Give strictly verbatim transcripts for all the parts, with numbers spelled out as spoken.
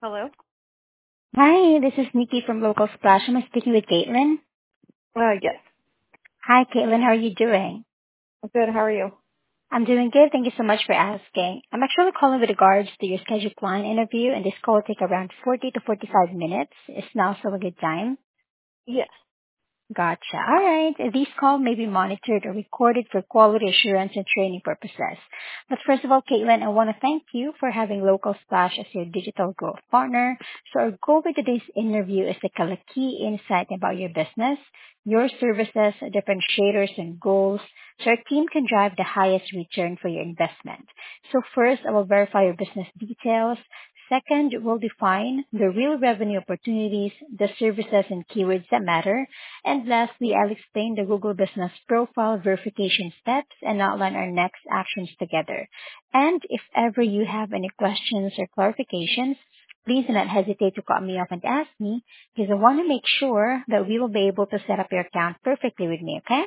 Hello? Hi, this is Nikki from Local Splash. I'm speaking with Caitlin. Uh, yes. Hi, Caitlin. How are you doing? Good. How are you? I'm doing good. Thank you so much for asking. I'm actually calling with regards to your scheduled client interview, and this call will take around forty to forty-five minutes. Is now still a good time? Yes. Gotcha. All right. These calls may be monitored or recorded for quality assurance and training purposes. But first of all, Caitlin, I want to thank you for having Local Splash as your digital growth partner. So our goal with today's interview is to collect key insight about your business, your services, differentiators, and goals so our team can drive the highest return for your investment. So first, I will verify your business details. Second, we'll define the real revenue opportunities, the services and keywords that matter. And lastly, I'll explain the Google Business Profile verification steps and outline our next actions together. And if ever you have any questions or clarifications, please do not hesitate to cut me off and ask me because I want to make sure that we will be able to set up your account perfectly with me, okay?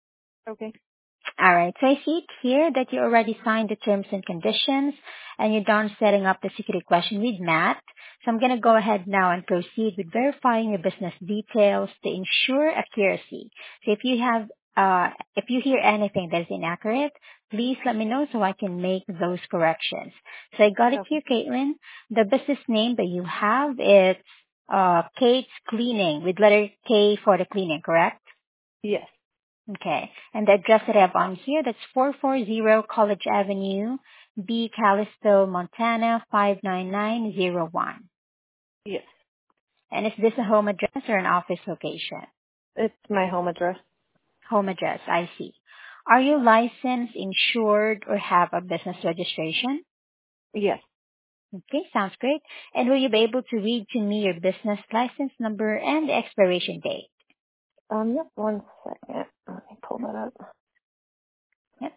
Okay. All right. So I see here that you already signed the terms and conditions and you're done setting up the security question with Matt. So I'm going to go ahead now and proceed with verifying your business details to ensure accuracy. So if you have, uh, if you hear anything that is inaccurate, please let me know so I can make those corrections. So I got it Okay. here, Caitlin. The business name that you have is, uh, Kate's Cleaning with letter K for the cleaning, correct? Yes. Okay. And the address that I have on here, that's four forty College Avenue, B, Callisto, Montana, five nine nine zero one. Yes. And is this a home address or an office location? It's my home address. Home address, I see. Are you licensed, insured, or have a business registration? Yes. Okay, sounds great. And will you be able to read to me your business license number and the expiration date? Um, yep. One second. Let me pull that up. Yep.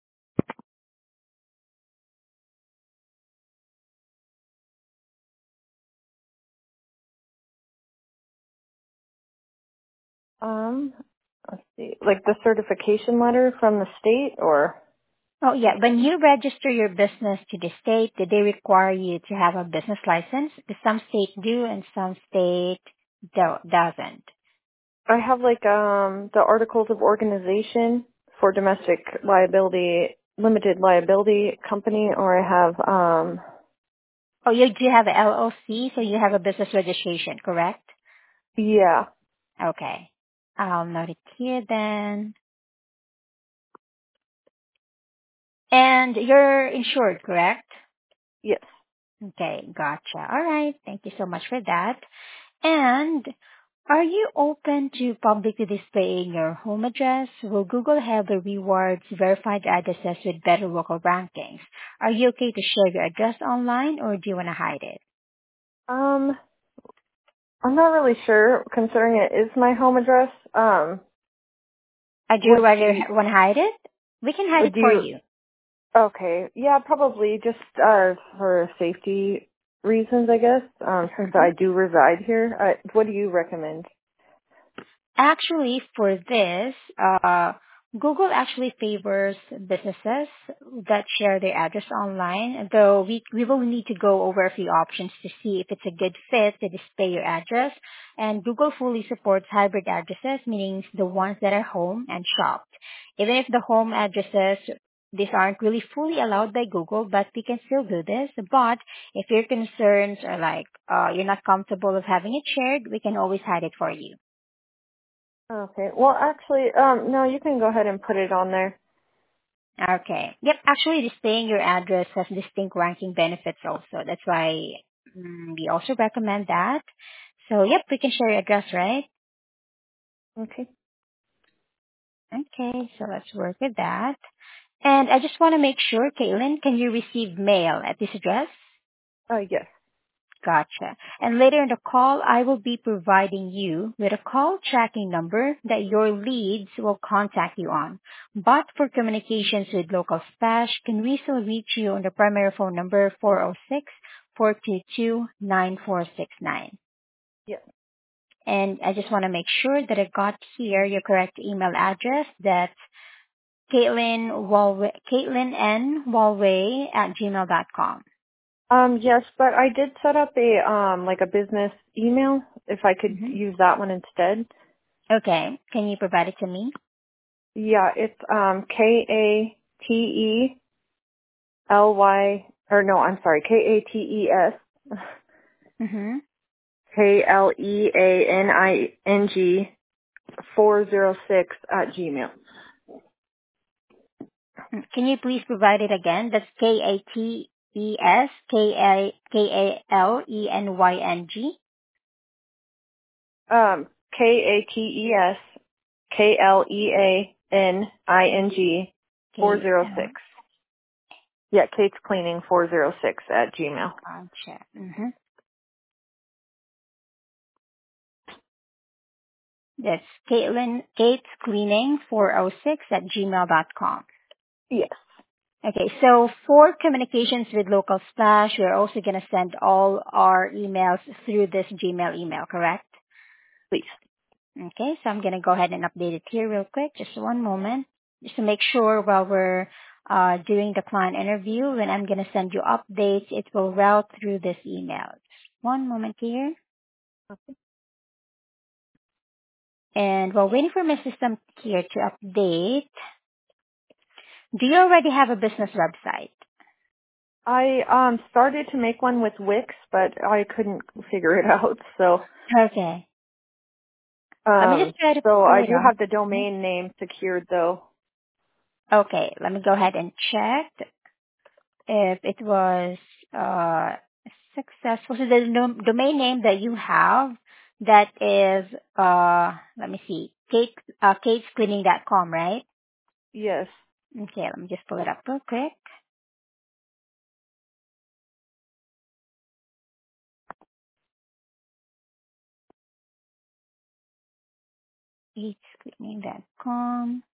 Um, let's see. Like the certification letter from the state or? Oh, yeah. When you register your business to the state, did they require you to have a business license? Because some states do and some state do- doesn't. I have like, um, the articles of organization for domestic liability, limited liability company, or I have, um, Oh, you do have a L L C, so you have a business registration, correct? yeah. Okay. I'll note it here then. And you're insured, correct? Yes. Okay, gotcha. All right. Thank you so much for that. And are you open to publicly displaying your home address? Will Google have the rewards verified addresses with better local rankings? Are you okay to share your address online or do you want to hide it? Um, I'm not really sure considering it is my home address. Um, Uh, do you would rather you, h- want to hide it? We can hide it would for you, you. okay, yeah, probably just, uh, for safety reasons, I guess, um, since Mhm. I do reside here. Uh, what do you recommend? Actually, for this, uh, Google actually favors businesses that share their address online, though we, we will need to go over a few options to see if it's a good fit to display your address. And Google fully supports hybrid addresses, meaning the ones that are home and shopped. Even if the home addresses, these aren't really fully allowed by Google, but we can still do this. But if your concerns are like, uh, you're not comfortable with having it shared, we can always hide it for you. Okay, well, actually, um, no, you can go ahead and put it on there. Okay. Yep. Actually, displaying your address has distinct ranking benefits also. That's why mm, we also recommend that. So, yep, we can share your address, right? Okay. Okay. So let's work with that. And I just want to make sure, Caitlin, can you receive mail at this address? Uh, yes. Gotcha. And later in the call, I will be providing you with a call tracking number that your leads will contact you on. But for communications with local stash, can we still reach you on the primary phone number four oh six, four two two, nine four six nine? Yes. And I just want to make sure that I got here your correct email address. That's Caitlin Walway, Caitlin N. Walway at gmail dot com. Um, yes, but I did set up a um like a business email if I could Mm-hmm. use that one instead. Okay. Can you provide it to me? Yeah, it's um K A T E L Y or no, I'm sorry, K A T E S Mm-hmm. K L E A N I N G four zero six at Gmail. Can you please provide it again? That's K A T E S K A K A L E N Y N G. Um K A T E S K L E A N I N G four K zero L. six. Yeah, Kate's Cleaning four zero six at Gmail. Gotcha. Mm-hmm. That's Caitlin, Kate's Cleaning four oh six at gmail dot com. Yes, Okay, so for communications with Local Splash, we're also going to send all our emails through this Gmail email, correct? please. Okay, so I'm going to go ahead and update it here real quick. Just one moment. Just to make sure while we're uh, doing the client interview, when I'm going to send you updates, it will route through this email. Just one moment here. And while waiting for my system here to update, do you already have a business website? I um started to make one with Wix, but I couldn't figure it out. So Okay. Let me um just try to so pull I it do up. have the domain name secured though. Okay, let me go ahead and check if it was uh, successful. So the dom- domain name that you have, that is, uh, let me see, Kate, uh, kates cleaning dot com, right? Yes. Okay, let me just pull it up real quick. kates cleaning dot com.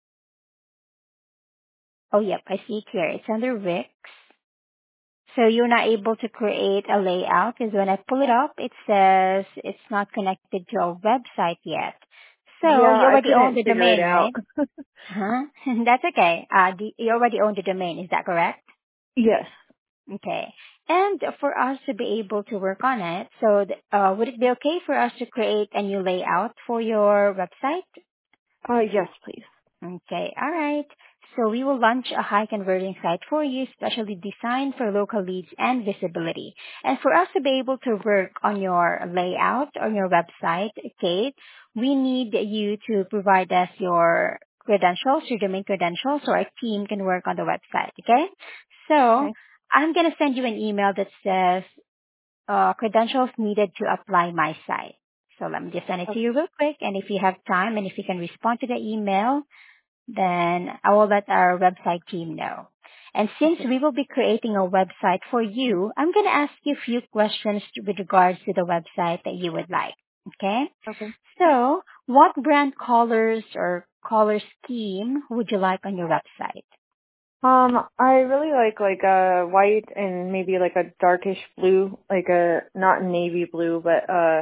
Oh, yep, I see it here. It's under Wix. So you're not able to create a layout because when I pull it up, it says it's not connected to a website yet. So Yeah, you I already own couldn't the figure it domain, out. right? Huh? That's okay. Uh, the, you already own the domain. Is that correct? Yes. Okay. And for us to be able to work on it, so th- uh, would it be okay for us to create a new layout for your website? Uh yes, please. Okay, all right. So we will launch a high converting site for you, specially designed for local leads and visibility. And for us to be able to work on your layout on your website, Kate, we need you to provide us your credentials, your domain credentials, so our team can work on the website. Okay? So Okay. I'm gonna send you an email that says uh, credentials needed to apply my site. So let me just send it to Okay. you real quick, and if you have time and if you can respond to the email, then I will let our website team know. And since Okay. we will be creating a website for you, I'm going to ask you a few questions with regards to the website that you would like. Okay? Okay. So, what brand colors or color scheme would you like on your website? Um, I really like like a white and maybe like a darkish blue, like a not navy blue, but uh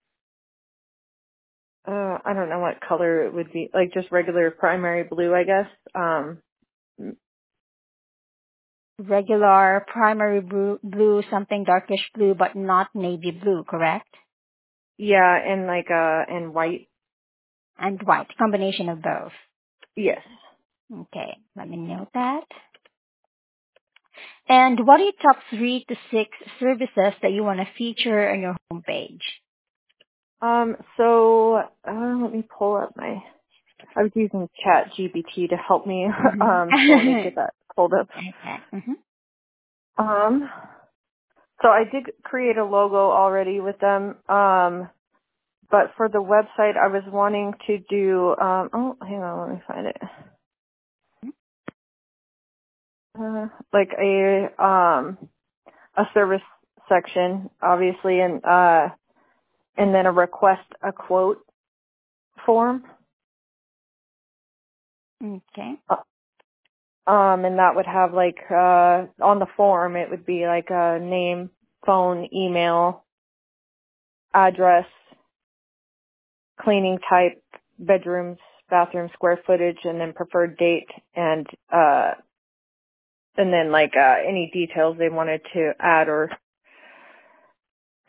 uh I don't know what color it would be. Like just regular primary blue, I guess. Um Regular, primary blue, blue, something darkish blue, but not navy blue, correct? yeah, and like uh and white. And white, combination of both. Yes. Okay, let me note that. And what are your top three to six services that you want to feature on your homepage? Um so uh let me pull up my I was using Chat G P T to help me Mm-hmm. um so let me get that pulled up. Okay. Mm-hmm. Um so I did create a logo already with them. Um but for the website I was wanting to do um oh hang on, let me find it. Uh, like a um a service section obviously and uh and then a request a quote form. Okay. Uh, Um, and that would have like, uh, on the form, it would be like a name, phone, email, address, cleaning type, bedrooms, bathroom square footage, and then preferred date, and, uh, and then like, uh, any details they wanted to add or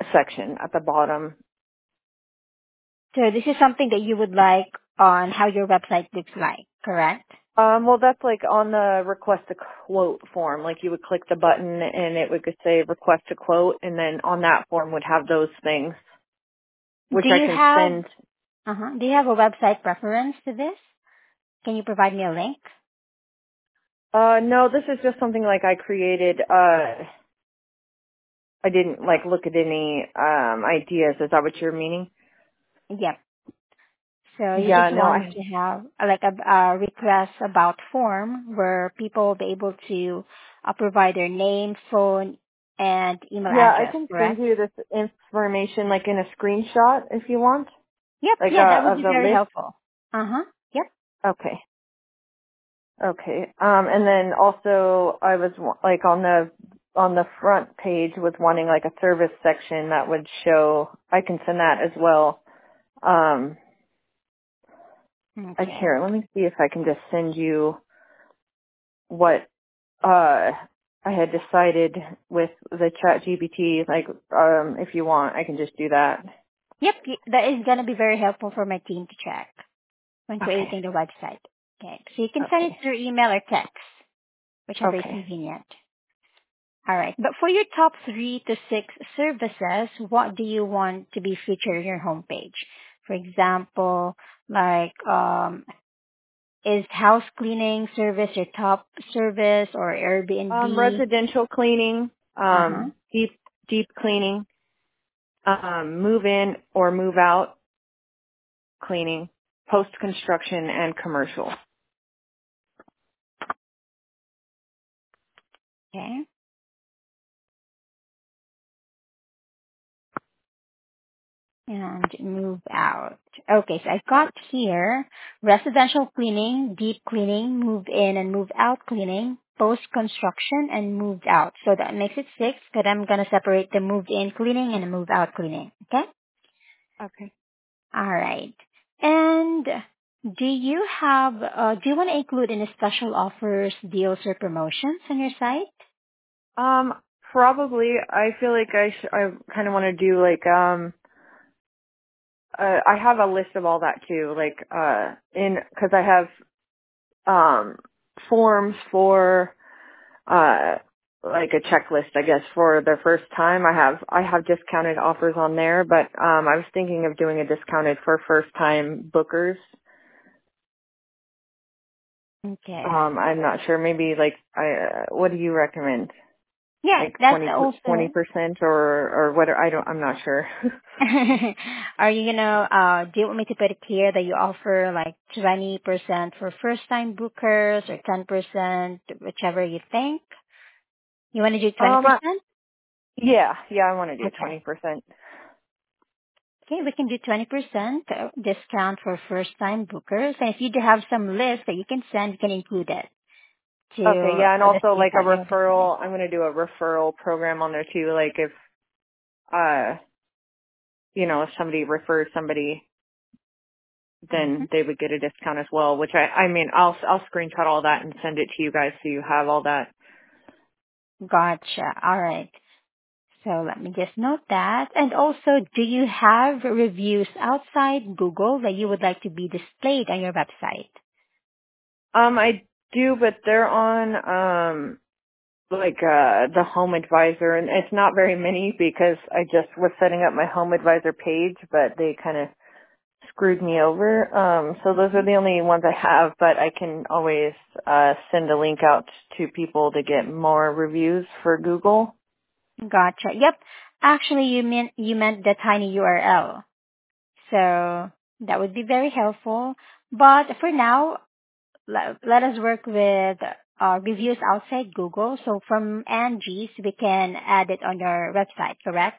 section at the bottom. So this is something that you would like on how your website looks like, correct? Um, well, that's like on the request a quote form. Like you would click the button and it would say request a quote, and then on that form would have those things, which Do I you can have send. uh-huh, do you have a website reference to this? Can you provide me a link? Uh, no, this is just something like I created. Uh, I didn't like look at any um ideas. Is that what you're meaning? Yep. So you Yeah, just no, want I to have uh, like a, a request about form where people will be able to uh, provide their name, phone, and email yeah, I address, can send correct? you this information like in a screenshot if you want, Yep. like Yeah, that uh, would of be the very list. helpful. Uh-huh. Yep. Okay. Okay. Um, and then also I was wa- like on the on the front page was wanting like a service section that would show. I can send that as well. Um, I Okay. here. Let me see if I can just send you what uh I had decided with the Chat G P T. Like, um, if you want, I can just do that. Yep. y- That is going to be very helpful for my team to check when Okay. creating the website. Okay. So you can send it Okay. through email or text, whichever is Okay. convenient. All right. But for your top three to six services, what do you want to be featured on your homepage? For example, like, um, is house cleaning service your top service or Um, Airbnb? residential cleaning, Uh-huh. um, deep deep cleaning, um, move in or move out cleaning, post-construction, and commercial. Okay. And move out. Okay, so I've got here residential cleaning, deep cleaning, move in and move out cleaning, post construction and moved out. So that makes it six, but I'm gonna separate the moved in cleaning and the move out cleaning. Okay? Okay. Alright. And do you have uh, do you want to include any special offers, deals or promotions on your site? Um, probably. I feel like I sh- I kind of want to do like um. Uh, I have a list of all that too, like uh, in because I have um forms for uh like a checklist, I guess, for the first time. I have I have discounted offers on there, but um I was thinking of doing a discounted for first time bookers. Okay. Um, I'm not sure. Maybe like I. Uh, what do you recommend? Yeah, Like that's twenty also percent or or what? I don't. I'm not sure. Are you gonna, uh, do you want me to put it here that you offer like twenty percent for first time bookers or ten percent, whichever you think? You want to do um. I, twenty percent? yeah. Yeah. I want to do Okay. twenty percent. Okay, we can do twenty percent discount for first time bookers. And if you do have some list that you can send, you can include it Okay. to Yeah, and uh, the also state like a on your website. referral. I'm gonna do a referral program on there too. Like if uh you know if somebody refers somebody, Hmm. then they would get a discount as well. Which I I mean I'll I'll screenshot all that and send it to you guys so you have all that. Gotcha. All right. So let me just note that. And also, do you have reviews outside Google that you would like to be displayed on your website? Um, I do, but they're on um like uh the home advisor, and it's not very many because I just was setting up my home advisor page, but they kind of screwed me over. Um, so those are the only ones I have, but I can always uh send a link out to people to get more reviews for Google. Gotcha. Yep. Actually, you meant you meant the tiny U R L. So that would be very helpful. But for now, let, let us work with uh, reviews outside Google. So from Angie's, we can add it on your website, correct?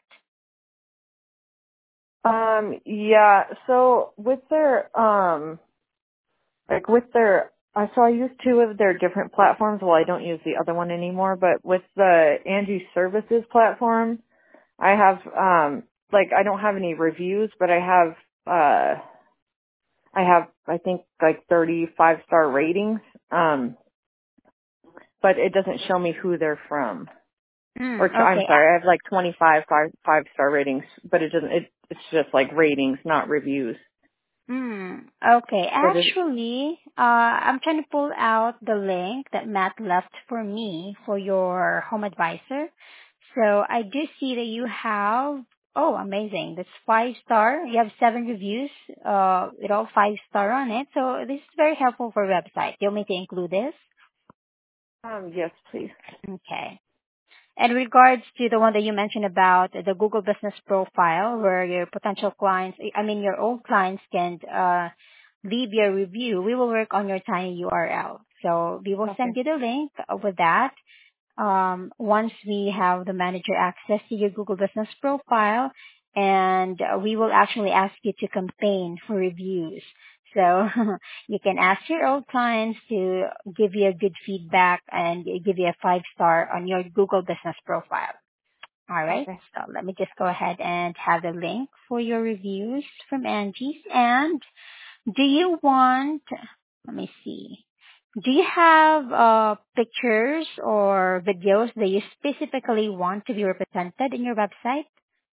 Um, yeah, so with their um like with their uh, so I use two of their different platforms. Well, I don't use the other one anymore, but with the Angie Services platform, I have um like I don't have any reviews, but I have uh I have I think like thirty five star ratings. Um but it doesn't show me who they're from. Mm, Or t- I'm okay. sorry, I have like twenty-five five, five star ratings, but it doesn't. It, it's just like ratings, not reviews. Mm, okay. So does, Actually, uh, I'm trying to pull out the link that Matt left for me for your home advisor. So I do see that you have, oh, amazing. That's five star. You have seven reviews, uh, with all five star on it. So this is very helpful for website. You want me to include this? um, yes, please. Okay. In regards to the one that you mentioned about the Google Business Profile, where your potential clients, I mean your own clients can uh, leave your review, we will work on your tiny U R L. So we will Okay. send you the link with that. Um, once we have the manager access to your Google Business Profile, and uh, we will actually ask you to campaign for reviews. So you can ask your old clients to give you a good feedback and give you a five star on your Google Business Profile. All right. Okay. So let me just go ahead and have the link for your reviews from Angie's. And do you want, let me see, do you have uh, pictures or videos that you specifically want to be represented in your website?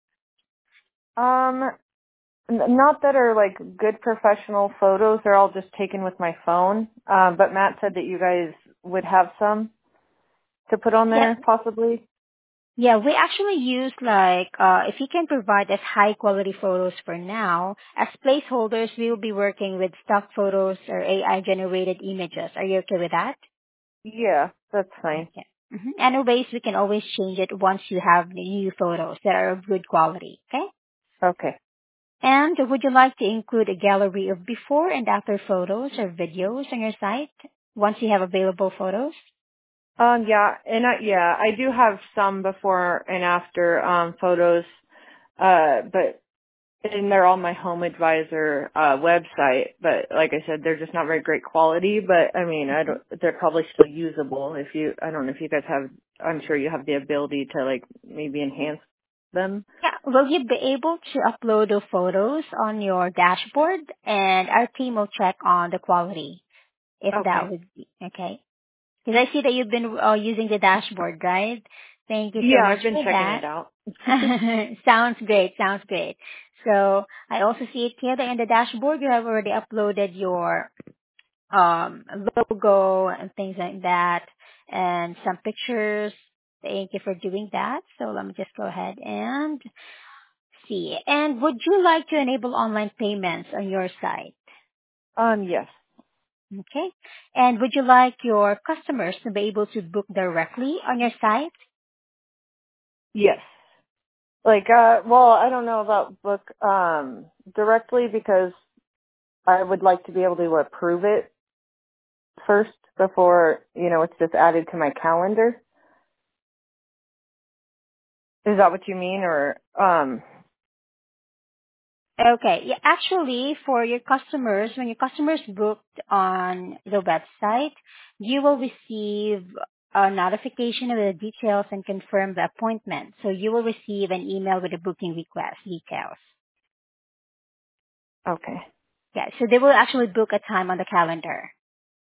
Um, n- not that are like good professional photos. They're all just taken with my phone. Um, but Matt said that you guys would have some to put on Yep. there, possibly. Yeah, we actually use like, uh, if you can provide us high quality photos for now, as placeholders, we will be working with stock photos or A I generated images. Are you okay with that? Yeah, that's fine. Okay. Mm-hmm. Anyways, we can always change it once you have the new photos that are of good quality. Okay? Okay. And would you like to include a gallery of before and after photos or videos on your site once you have available photos? Um, yeah, and I, yeah, I do have some before and after um photos, uh, but and they're on my home advisor uh website. But like I said, they're just not very great quality. But I mean, I don't. They're probably still usable. If you, I don't know if you guys have. I'm sure you have the ability to like maybe enhance them. Yeah. Will you be able to upload the photos on your dashboard and our team will check on the quality if that Okay. would be okay? Because I see that you've been uh, using the dashboard, right? Thank you so Yeah, much I've been for checking it that. out. Sounds great. Sounds great. So I also see it here that in the dashboard you have already uploaded your um, logo and things like that, and some pictures. Thank you for doing that. So let me just go ahead and see. And would you like to enable online payments on your site? Um, yes, Okay. And would you like your customers to be able to book directly on your site? yes. Like, uh, well, I don't know about book um directly because I would like to be able to approve it first before, you know, it's just added to my calendar. Is that what you mean? Or, um, Okay. Yeah, actually, for your customers, when your customers booked on the website, you will receive a notification of the details and confirm the appointment. So you will receive an email with the booking request details. okay. Yeah, so they will actually book a time on the calendar.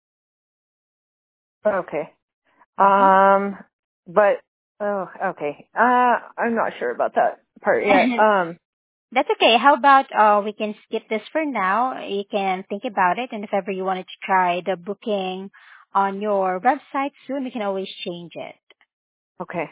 Okay. Okay. Um, but, oh, okay. Uh, I'm not sure about that part yet. Um, That's okay. How about uh, we can skip this for now. You can think about it, and if ever you wanted to try the booking on your website soon, you can always change it. okay.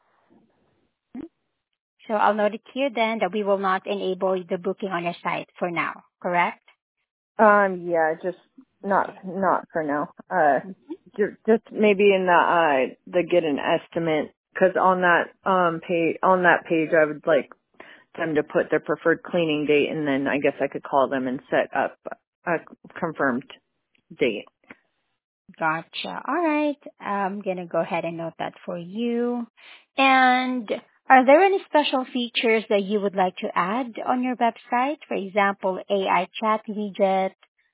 So I'll note it here then that we will not enable the booking on your site for now, correct? Um, yeah, just not, Okay. not for now. Uh, Mhm. ju- just maybe in the, uh, the get an estimate. Cause on that, um, page, on that page, I would like them to put their preferred cleaning date, and then I guess I could call them and set up a confirmed date. Gotcha. All right. I'm going to go ahead and note that for you. And are there any special features that you would like to add on your website? For example, A I chat widget.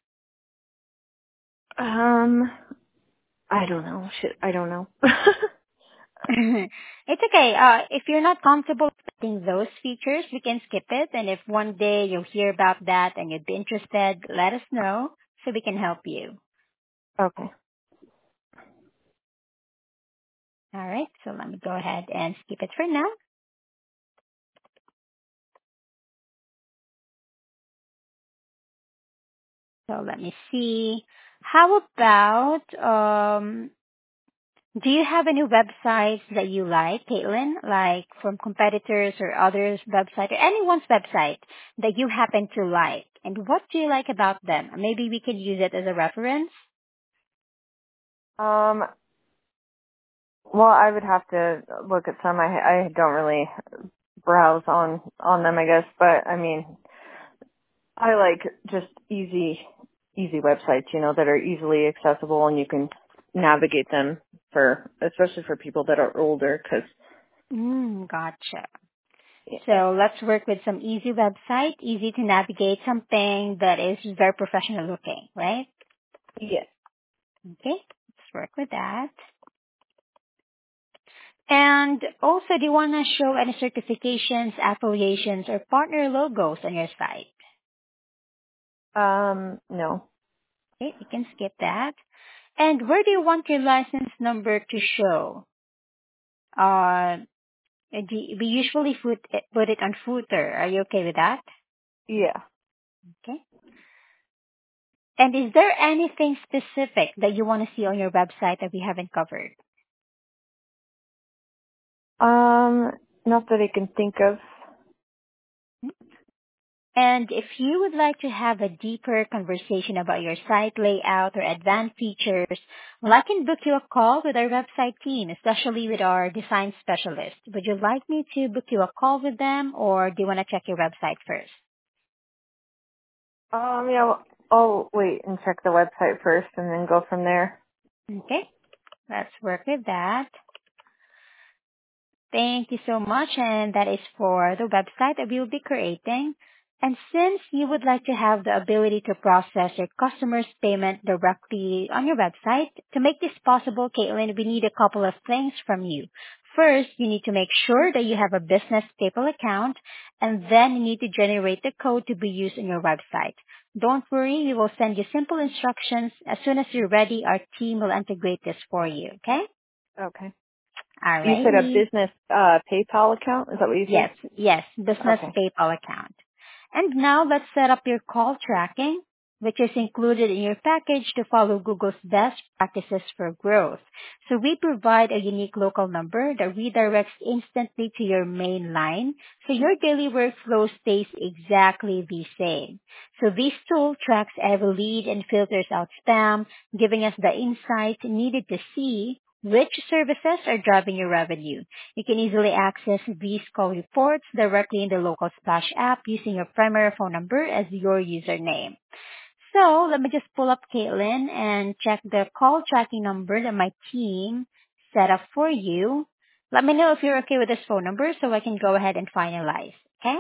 Um, I don't know. Shit, I don't know. It's okay. Uh, if you're not comfortable with those features, we can skip it. And if one day you'll hear about that and you'd be interested, let us know so we can help you. Okay. All right, so let me go ahead and skip it for now. So let me see. How about, um, do you have any websites that you like, Caitlin, like from competitors or others' website or anyone's website that you happen to like? And what do you like about them? Maybe we could use it as a reference. Um, well, I would have to look at some. I I don't really browse on on them, I guess, but I mean, I like just easy easy websites, you know, that are easily accessible and you can navigate them for, especially for people that are older, because Mm, gotcha. yeah, So let's work with some easy website, easy to navigate, something that is very professional looking, right? yeah. Okay, let's work with that. And also, do you want to show any certifications, affiliations, or partner logos on your site? Um, no. Okay, you can skip that. And where do you want your license number to show? Uh, do- we usually put it, put it on footer. Are you okay with that? Yeah. Okay. And is there anything specific that you want to see on your website that we haven't covered? Um, not that I can think of. And if you would like to have a deeper conversation about your site layout or advanced features, well, I can book you a call with our website team, especially with our design specialist. Would you like me to book you a call with them, or do you want to check your website first? Um, yeah, well, I'll wait and check the website first and then go from there. Okay, let's work with that. Thank you so much, and that is for the website that we will be creating. And since you would like to have the ability to process your customer's payment directly on your website, to make this possible, Caitlin, we need a couple of things from you. First, you need to make sure that you have a business PayPal account, and then you need to generate the code to be used on your website. Don't worry, we will send you simple instructions. As soon as you're ready, our team will integrate this for you, okay? Okay. You said a Alrighty. business uh PayPal account? Is that what you said? Yes, yes, business Okay. PayPal account. And now let's set up your call tracking, which is included in your package to follow Google's best practices for growth. So we provide a unique local number that redirects instantly to your main line, so your daily workflow stays exactly the same. So this tool tracks every lead and filters out spam, giving us the insight needed to see which services are driving your revenue. You can easily access these call reports directly in the local Splash app using your primary phone number as your username. So let me just pull up Caitlin and check the call tracking number that my team set up for you. Let me know if you're okay with this phone number so I can go ahead and finalize. Okay?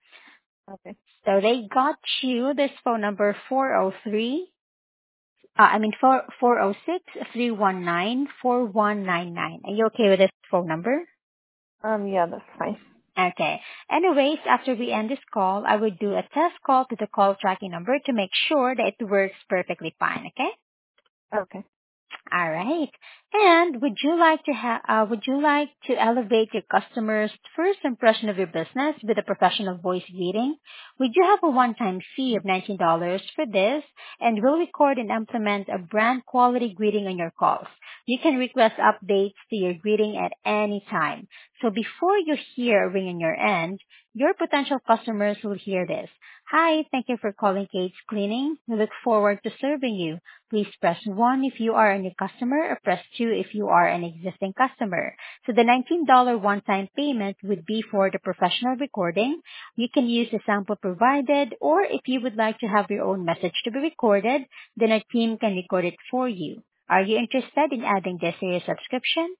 Okay. So they got you this phone number four oh three, uh, I mean four four oh six three one nine four one nine nine. Are you okay with this phone number? Um, yeah, that's fine. Okay. Anyways, after we end this call, I would do a test call to the call tracking number to make sure that it works perfectly fine, okay? Okay. All right. And would you like to ha- uh, would you like to elevate your customers' first impression of your business with a professional voice greeting? We do have a one-time fee of nineteen dollars for this, and we'll record and implement a brand quality greeting on your calls. You can request updates to your greeting at any time. So before you hear a ring on your end, your potential customers will hear this. Hi, thank you for calling Kate's Cleaning. We look forward to serving you. Please press one if you are a new customer or press two if you are an existing customer. So the nineteen dollars one-time payment would be for the professional recording. You can use the sample provided, or if you would like to have your own message to be recorded, then our team can record it for you. Are you interested in adding this to your subscription?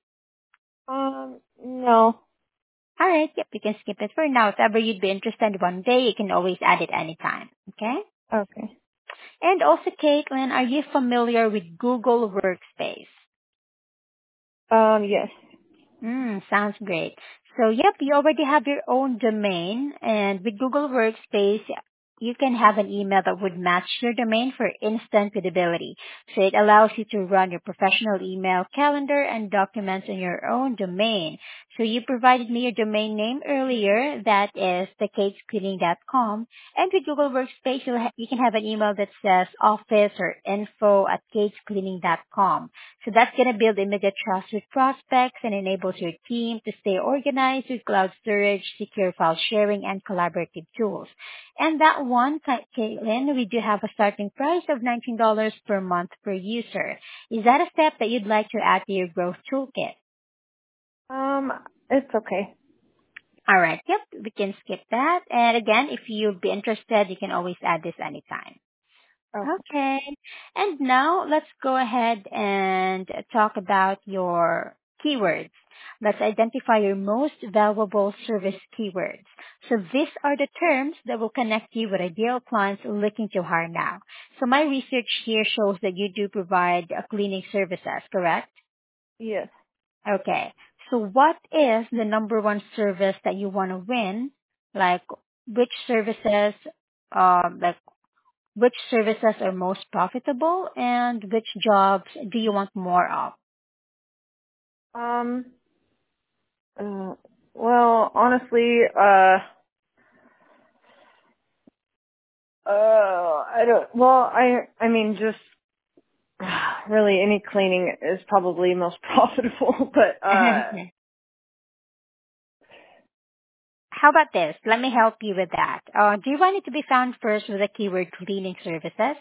Um, no. Alright, yep, you can skip it for now. If ever you'd be interested one day, you can always add it anytime. Okay? Okay. And also, Caitlin, are you familiar with Google Workspace? Um, yes. Mm, sounds great. So, yep, you already have your own domain, and with Google Workspace, you can have an email that would match your domain for instant visibility. So it allows you to run your professional email calendar and documents in your own domain. So you provided me your domain name earlier. That is the kates cleaning dot com. And with Google Workspace, you'll ha- you can have an email that says office or info at kates cleaning dot com. So that's going to build immediate trust with prospects and enables your team to stay organized with cloud storage, secure file sharing, and collaborative tools. And that one, Ka- Caitlin, we do have a starting price of nineteen dollars per month per user. Is that a step that you'd like to add to your growth toolkit? Um, it's okay. All right. Yep, we can skip that. And again, if you'd be interested, you can always add this anytime. Okay. Okay. And now let's go ahead and talk about your keywords. Let's identify your most valuable service keywords. So these are the terms that will connect you with ideal clients looking to hire now. So my research here shows that you do provide uh, cleaning services, correct? Yes. Okay. So what is the number one service that you want to win? Like which services, um, like which services are most profitable and which jobs do you want more of? Um, uh, well, honestly, uh, uh, I don't, well, I, I mean, just, really any cleaning is probably most profitable, but, uh, How about this? Let me help you with that. Uh, do you want it to be found first with the keyword cleaning services?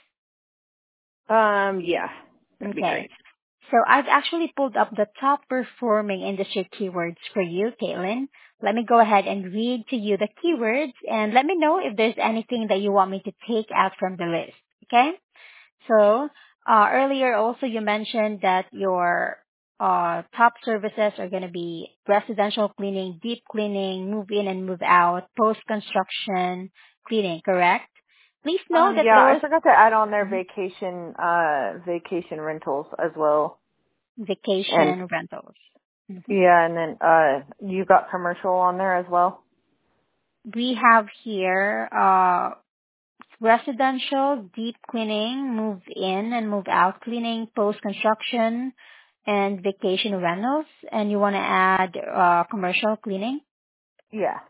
um, yeah, that'd be Okay. great. So I've actually pulled up the top performing industry keywords for you, Caitlin. Let me go ahead and read to you the keywords and let me know if there's anything that you want me to take out from the list. Okay? So, uh, earlier also you mentioned that your uh, top services are going to be residential cleaning, deep cleaning, move in and move out, post-construction cleaning, correct? Please know Um, that yeah, I those forgot to add on their Mhm. vacation, uh, vacation rentals as well. And, vacation rentals. Mhm. yeah, and then, uh, you got commercial on there as well? We have here uh, residential, deep cleaning, move in and move out cleaning, post-construction, and vacation rentals. And you want to add uh, commercial cleaning? Yeah.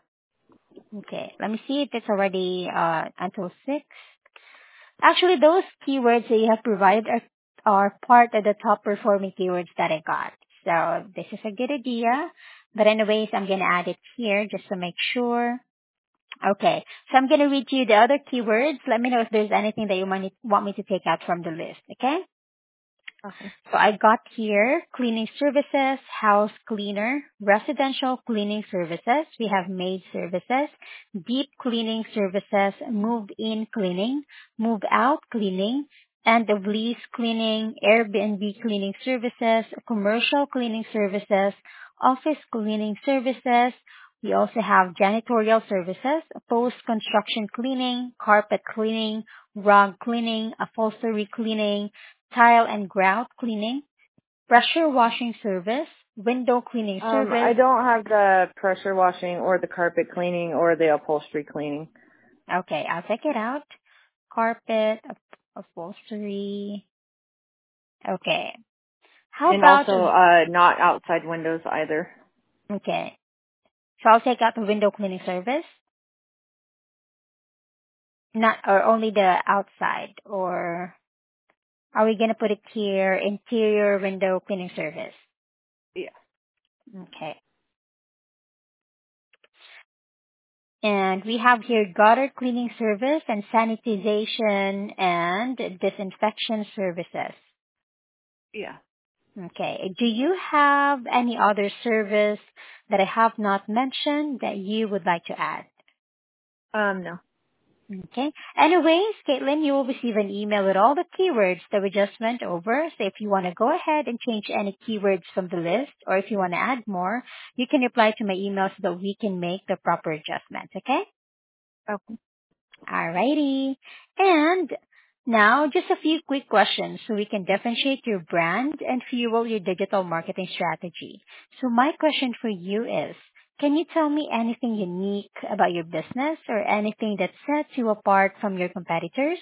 Okay, let me see if it's already uh, until six. Actually, those keywords that you have provided are, are part of the top performing keywords that I got. So this is a good idea. But anyways, I'm going to add it here just to make sure. Okay, so I'm going to read to you the other keywords. Let me know if there's anything that you might want me to take out from the list, okay? Okay. So I got here cleaning services, house cleaner, residential cleaning services. We have maid services, deep cleaning services, move-in cleaning, move-out cleaning, end of lease cleaning, Airbnb cleaning services, commercial cleaning services, office cleaning services. We also have janitorial services, post-construction cleaning, carpet cleaning, rug cleaning, upholstery cleaning, tile and grout cleaning, pressure washing service, window cleaning Um, service. I don't have the pressure washing or the carpet cleaning or the upholstery cleaning. Okay, I'll check it out. Carpet, up- upholstery. Okay. How And about, also, uh, not outside windows either. okay. So I'll take out the window cleaning service, not, or only the outside, or are we going to put it here, interior window cleaning service? Yeah. Okay. And we have here gutter cleaning service and sanitization and disinfection services. Yeah. Okay. Do you have any other service that I have not mentioned that you would like to add? Um, no. Okay. Anyways, Caitlin, you will receive an email with all the keywords that we just went over. So if you want to go ahead and change any keywords from the list, or if you want to add more, you can reply to my email so that we can make the proper adjustments. Okay? Okay. Alrighty. And now, just a few quick questions so we can differentiate your brand and fuel your digital marketing strategy. So my question for you is, Can you tell me anything unique about your business or anything that sets you apart from your competitors?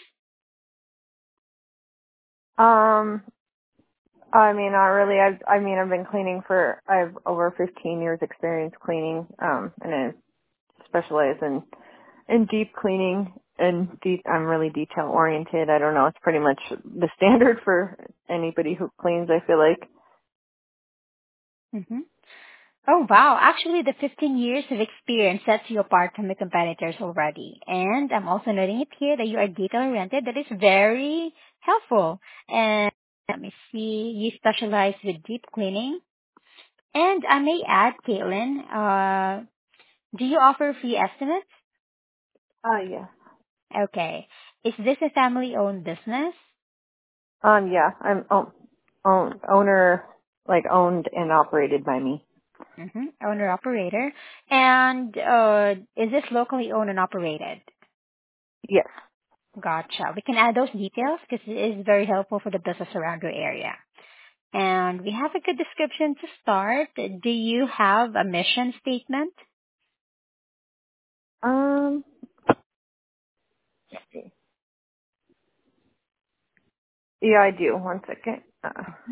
Um, I mean, not really. I've, I mean, I've been cleaning for, I have over fifteen years experience cleaning, um, and I specialize in, in deep cleaning and deep, I'm really detail oriented. I don't know. It's pretty much the standard for anybody who cleans, I feel like. Mm-hmm. Oh, wow. Actually, the fifteen years of experience sets you apart from the competitors already. And I'm also noting it here that you are detail-oriented. That is very helpful. And let me see. You specialize with deep cleaning. And I may add, Caitlin, uh, do you offer free estimates? Uh, yeah. Okay. Is this a family-owned business? Um, yeah, I'm own, own, owner, like owned and operated by me. Mm-hmm. Owner-operator. And uh, is this locally owned and operated? Yes. Gotcha. We can add those details because it is very helpful for the business around your area. And we have a good description to start. Do you have a mission statement? Um, let's see. Yeah, I do. One second. Uh,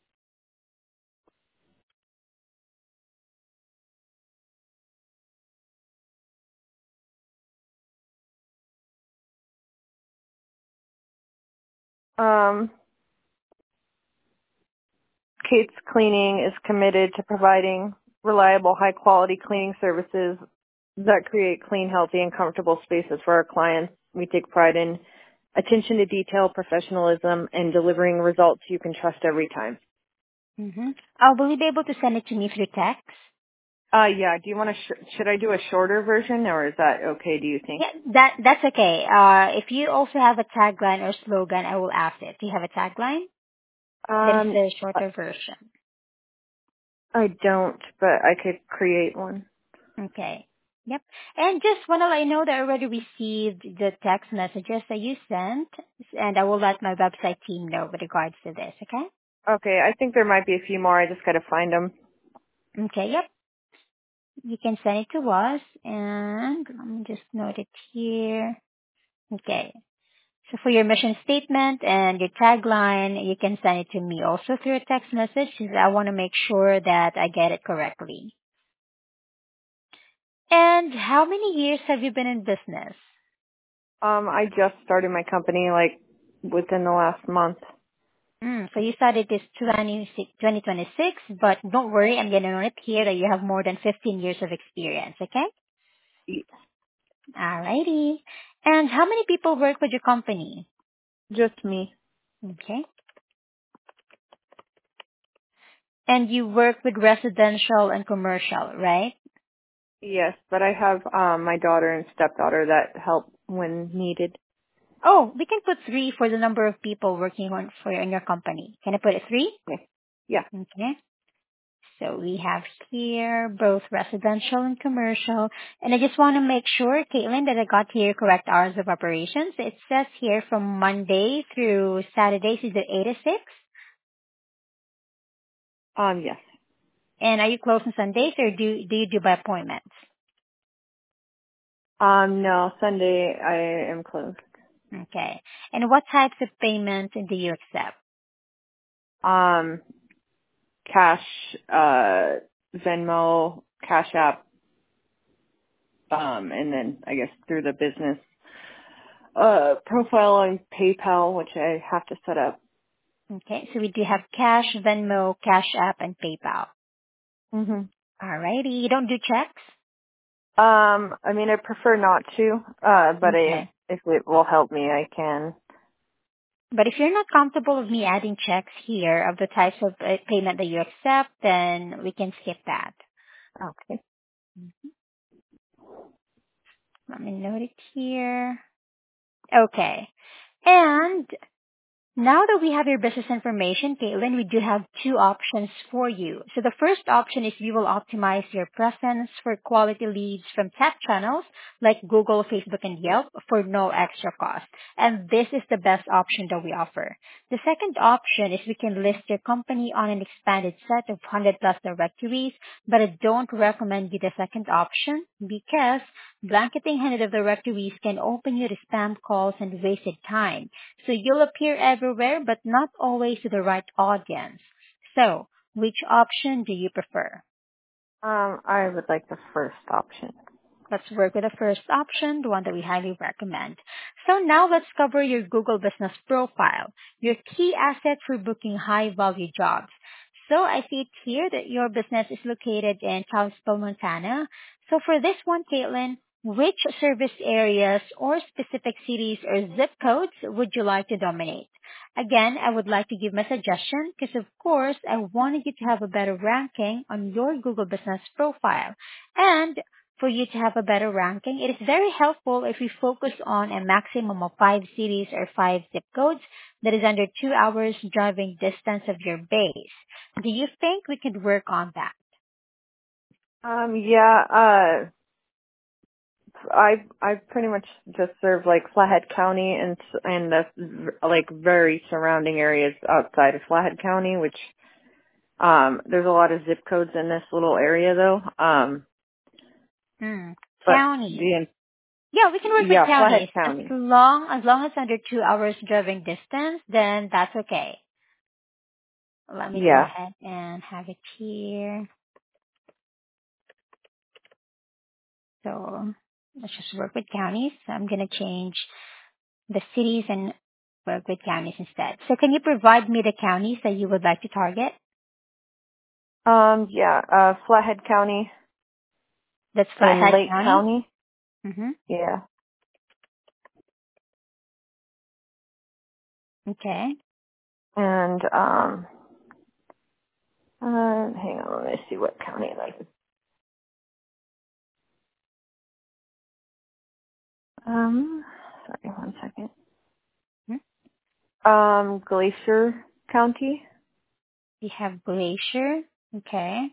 um, Kate's Cleaning is committed to providing reliable, high-quality cleaning services that create clean, healthy, and comfortable spaces for our clients. We take pride in attention to detail, professionalism, and delivering results you can trust every time. Mm-hmm. Uh, will you be able to send it to me through text? Uh, yeah. Do you want to? Sh- should I do a shorter version, or is that okay? Do you think? Yeah, that that's okay. Uh, if you also have a tagline or slogan, I will ask it. Do you have a tagline? That is Um, the I shorter version. I don't, but I could create one. Okay. Yep. And just want to let you know that I already received the text messages that you sent, and I will let my website team know with regards to this. Okay. Okay, I think there might be a few more. I just got to find them. Okay. Yep. You can send it to us, and let me just note it here. Okay. So for your mission statement and your tagline, you can send it to me also through a text message because I want to make sure that I get it correctly. And how many years have you been in business? Um, I just started my company like within the last month. Mm, so you started this twenty twenty-six, but don't worry, I'm going to note here that you have more than fifteen years of experience, okay? Y- Alrighty. And how many people work with your company? Just me. Okay. And you work with residential and commercial, right? Yes, but I have um my daughter and stepdaughter that help when needed. Oh, we can put three for the number of people working on for in your company. Can I put it three? Okay. Yeah. Okay. So we have here both residential and commercial. And I just want to make sure, Caitlin, that I got here correct hours of operations. It says here from Monday through Saturdays, is it eight to six? Um, yes. And are you closed on Sundays or do, do you do by appointments? Um, no, Sunday I am closed. Okay. And what types of payment do you accept? Um, cash, uh, Venmo, Cash App, um, and then I guess through the business uh profile on PayPal, which I have to set up. Okay. So we do have cash, Venmo, Cash App, and PayPal. Mhm. Alrighty. You don't do checks? Um, I mean, I prefer not to, uh, but I, Okay. if it will help me, I can. But if you're not comfortable with me adding checks here of the types of uh, payment that you accept, then we can skip that. Okay. Let me note it here. Okay. And Now that we have your business information, Caitlin, we do have two options for you. So the first option is we will optimize your presence for quality leads from tech channels like Google, Facebook, and Yelp for no extra cost. And this is the best option that we offer. The second option is we can list your company on an expanded set of one hundred plus directories, but I don't recommend you the second option because blanketing one hundred of directories can open you to spam calls and wasted time. So you'll appear everywhere, but not always to the right audience. So, which option do you prefer? Um, I would like the first option. Let's work with the first option, the one that we highly recommend. So now let's cover your Google Business Profile, your key asset for booking high-value jobs. So I see it here that your business is located in Kalispell, Montana. So for this one, Caitlin, which service areas or specific cities or zip codes would you like to dominate? Again, I would like to give my suggestion because, of course, I wanted you to have a better ranking on your Google Business Profile. And for you to have a better ranking, it is very helpful if we focus on a maximum of five cities or five zip codes that is under two hours driving distance of your base. Do you think we could work on that? Um, yeah, uh, I I pretty much just serve like Flathead County and s- and the v- like very surrounding areas outside of Flathead County, which um there's a lot of zip codes in this little area though. Um, Hmm. but County. the Yeah, we can work with yeah, Flathead counties. As County. long as long as under two hours driving distance, then that's okay. Let me go Yeah. ahead and have it here. So let's just work with counties. So I'm gonna change the cities and work with counties instead. So can you provide me the counties that you would like to target? Um, yeah, uh, Flathead County That's and Flathead Lake County. County. Mm-hmm. Yeah. Okay. And, um, uh, hang on, let me see what county that is. Um, sorry, one second. Hmm. Um, Glacier County. We have Glacier. Okay.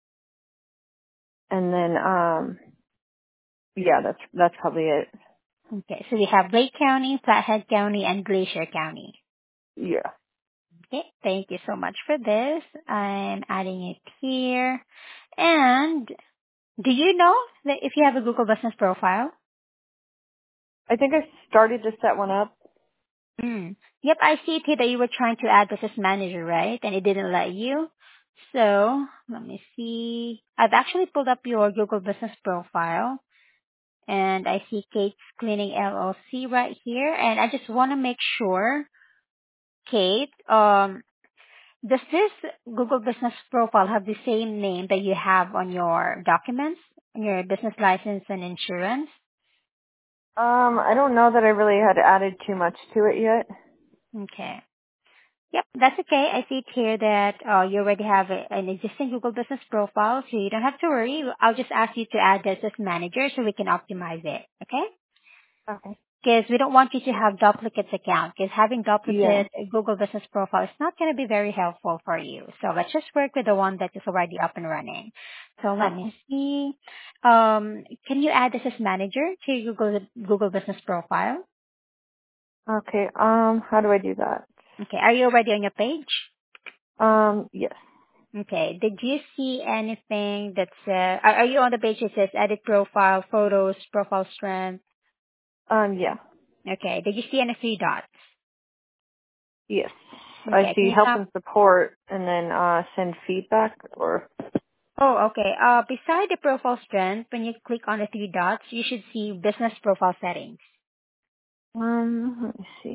And then, um, yeah, that's, that's probably it. Okay. So we have Lake County, Flathead County, and Glacier County. Yeah. Okay. Thank you so much for this. I'm adding it here. And do you know that if you have a Google Business Profile? I think I started to set one up. Mm. Yep, I see it here that you were trying to add business manager, right? And it didn't let you. So let me see. I've actually pulled up your Google Business Profile, and I see Kate's Cleaning L L C right here. And I just want to make sure, Kate, um, does this Google Business Profile have the same name that you have on your documents, on your business license and insurance? Um, I don't know that I really had added too much to it yet. Okay. Yep, that's okay. I see it here that uh, you already have a, an existing Google Business Profile, so you don't have to worry. I'll just ask you to add this as manager so we can optimize it, okay? Okay. Because we don't want you to have duplicates account, because having Yeah. duplicate Google Business Profile is not going to be very helpful for you. So let's just work with the one that is already up and running. So let me Okay. see. Um, can you add this as manager to your Google, Google Business Profile? Okay. Um, how do I do that? Okay, are you already on your page? Um, yes. Okay. Did you see anything that's, uh, are, are you on the page that says edit profile, photos, profile strength? Um, yeah. Okay. Did you see any three dots? Yes. I Okay. Can see you help tap? and support and then uh send feedback or Oh, okay. Uh, beside the profile strength, when you click on the three dots, you should see business profile settings. um let me see.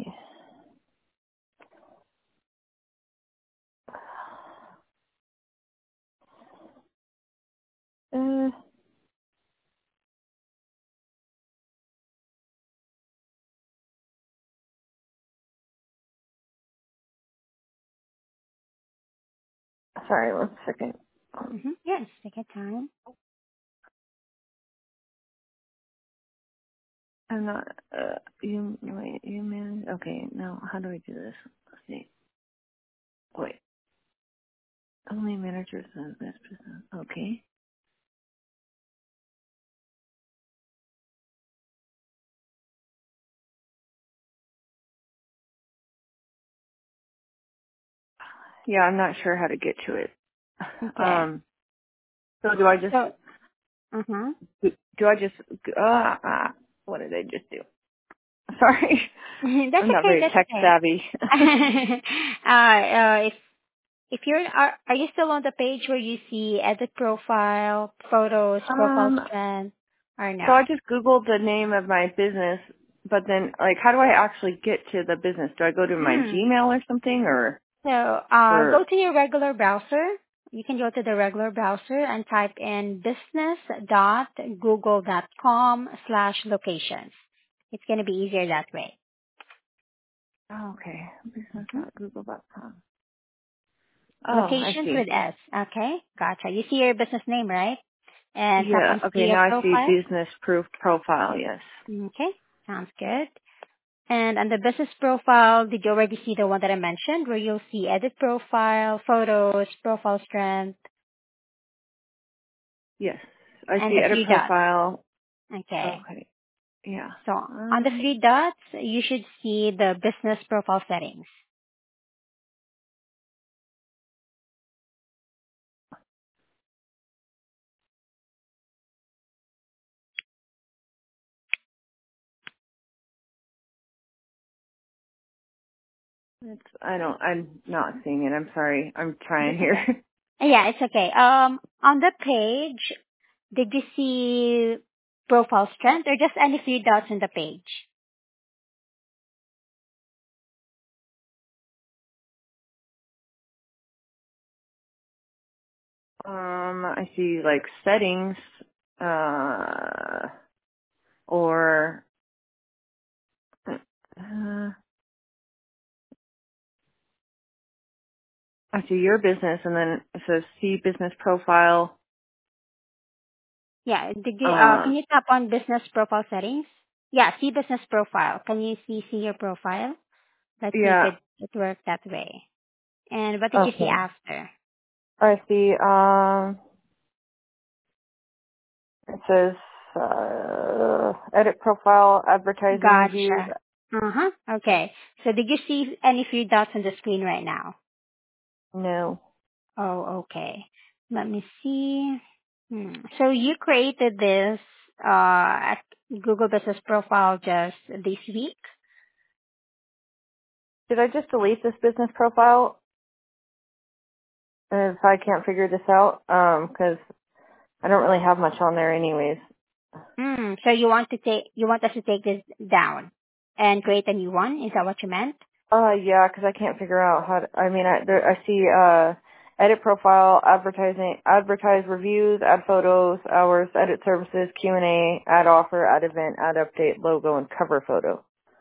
Uh sorry, one second. Um, Mm-hmm. Yes. Take your time. I'm not, uh, you, wait, you manage, okay, now, how do I do this? Let's see. Wait, only managers of this business, okay. Yeah, I'm not sure how to get to it. Okay. Um, so do I just, So, uh-huh. do I just, uh, uh, what did I just do? Sorry. That's I'm not okay. very That's tech okay. savvy. uh, uh, if if you're are are you still on the page where you see edit profile, photos, profile um, strand, or so I no? just Googled the name of my business, but then, like, how do I actually get to the business? Do I go to my Hmm. Gmail or something, or, So uh, go or, to your regular browser. You can go to the regular browser and type in business dot google dot com slash locations. It's going to be easier that way. oh, okay, business Mhm. dot google dot com. Oh, I Locations see. with S. Okay, gotcha. You see your business name, right? And tap Yeah, on okay, see your now I see profile. business proof profile, yes. Okay, sounds good. And on the business profile, did you already see the one that I mentioned where you'll see edit profile, photos, profile strength, Yes. I and see the edit three dots? profile. Okay. Okay, yeah. So on the Um, three dots, you should see the business profile settings. it's, I don't, I'm not seeing it. I'm sorry. I'm trying That's okay. here. Yeah, it's okay. Um, on the page, did you see profile strength or just any three dots on the page? um, I see like settings, uh, or, uh, I see your business and then it says see business profile. Yeah, did you, uh, Uh, can you tap on business profile settings? Yeah, see business profile. Can you see, see your profile? Let's see if yeah, it, it worked that way. And what did you see okay. after? I see, um, it says, uh, edit profile, advertising reviews. Gotcha. Uh-huh. Okay. So did you see any three dots on the screen right now? No. Oh, okay. Let me see. Hmm. So you created this uh, at Google Business Profile just this week? Did I just delete this business profile if I can't figure this out? Um, 'cause I don't really have much on there anyways. Hmm. So you want to take you want us to take this down and create a new one? Is that what you meant? Uh, yeah, 'cause I can't figure out how to, I mean, I, there, I see, uh, edit profile, advertising, advertise reviews, add photos, hours, edit services, Q and A, add offer, add event, add update, logo, and cover photo.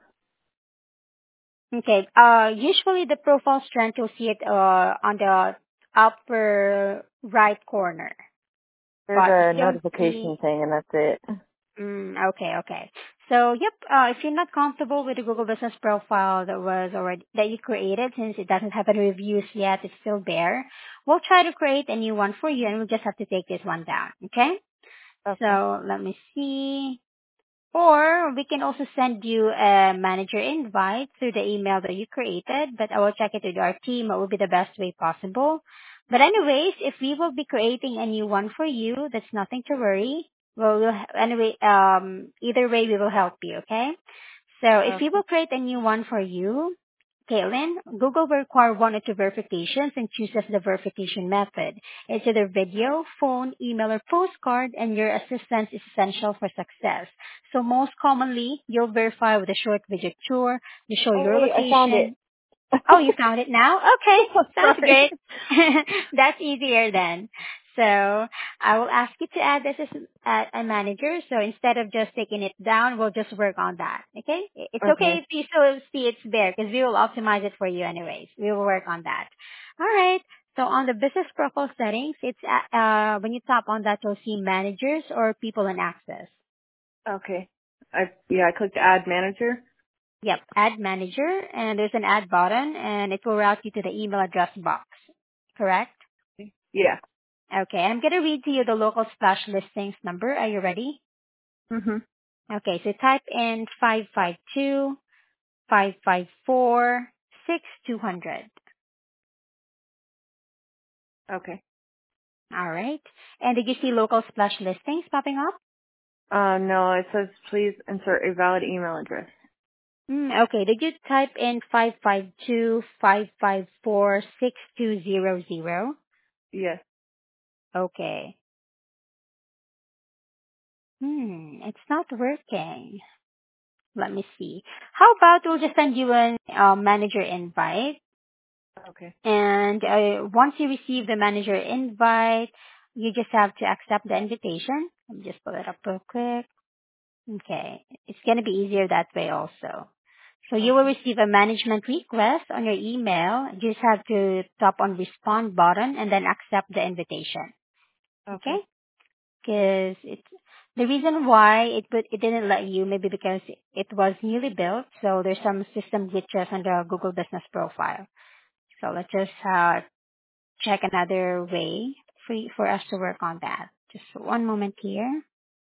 Okay. Uh, usually the profile strength you'll see it uh on the upper right corner. There's But if a you don't see, notification thing and that's it. mm, okay, okay. So, yep, uh, if you're not comfortable with the Google Business Profile that was already, that you created, since it doesn't have any reviews yet, it's still there, we'll try to create a new one for you and we'll just have to take this one down, okay? Okay. So, let me see. Or we can also send you a manager invite through the email that you created, but I will check it with our team. What will be the best way possible. But anyways, if we will be creating a new one for you, that's nothing to worry. Well, we'll anyway, um, either way, we will help you. Okay. So if we Okay. will create a new one for you, Caitlin, Google will require one or two verifications and chooses the verification method. It's either video, phone, email, or postcard, and your assistance is essential for success. So most commonly, you'll verify with a short video tour to show Oh your wait, I found location. it. Oh, you found it now? Okay, sounds Sorry. great. That's easier then. So I will ask you to add this as a a manager. So instead of just taking it down, we'll just work on that. Okay? It's okay Okay. if you still see it's there because we will optimize it for you anyways. We will work on that. All right. So on the business profile settings, it's uh, uh, when you tap on that, you'll see managers or people in access. Okay. I yeah, I clicked Add Manager. Yep, Ad Manager, and there's an Add button, and it will route you to the email address box. Correct? Yeah. Okay, I'm going to read to you the local splash listings number. Are you ready? Mhm. Okay, so type in five five two five five four six two zero zero. Okay. All right. And did you see local splash listings popping up? Uh, no, it says please insert a valid email address. Mm, okay, did you type in five five two five five four six two zero zero? Yes. Okay. Hmm, it's not working. Let me see. How about we'll just send you an uh, manager invite, Okay. and uh, once you receive the manager invite, you just have to accept the invitation. Let me just pull it up real quick. Okay, it's gonna be easier that way also. So you will Okay. receive a management request on your email. You just have to tap on respond button and then accept the invitation. Okay? Okay. Because it's the reason why it would, it didn't let you, maybe because it was newly built, so there's some system glitches on the Google Business Profile. So let's just uh, check another way for y- for us to work on that. Just one moment here.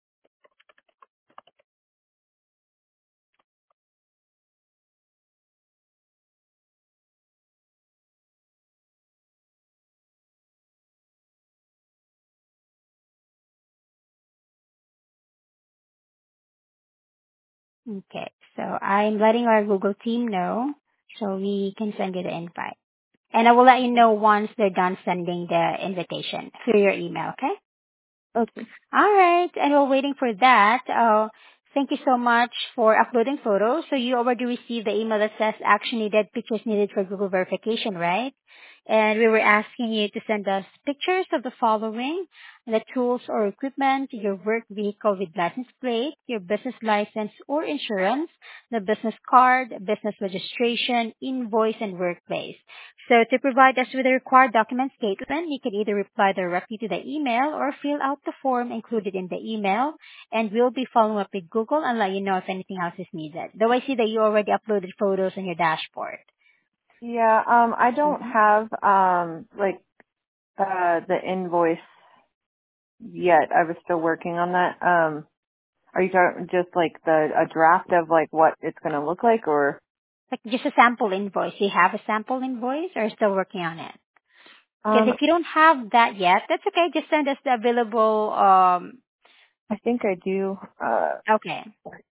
Okay, so I'm letting our Google team know so we can send you the invite. And I will let you know once they're done sending the invitation through your email, okay? Okay. All right, and while waiting for that, uh, thank you so much for uploading photos. So you already received the email that says action needed, pictures needed for Google verification, right? And we were asking you to send us pictures of the following: the tools or equipment, your work vehicle with license plate, your business license or insurance, the business card, business registration, invoice, and workplace. So to provide us with the required documents, Caitlin, you can either reply directly to the email or fill out the form included in the email, and we'll be following up with Google and let you know if anything else is needed. Though I see that you already uploaded photos on your dashboard. Yeah. Um, I don't hmm have um like uh the invoice yet. I was still working on that. Um, are you talking just like the a draft of like what it's gonna look like, or? Like just a sample invoice. You have a sample invoice or still working on it? Because Um, if you don't have that yet, that's okay. Just send us the available, um, I think I do. Uh, okay.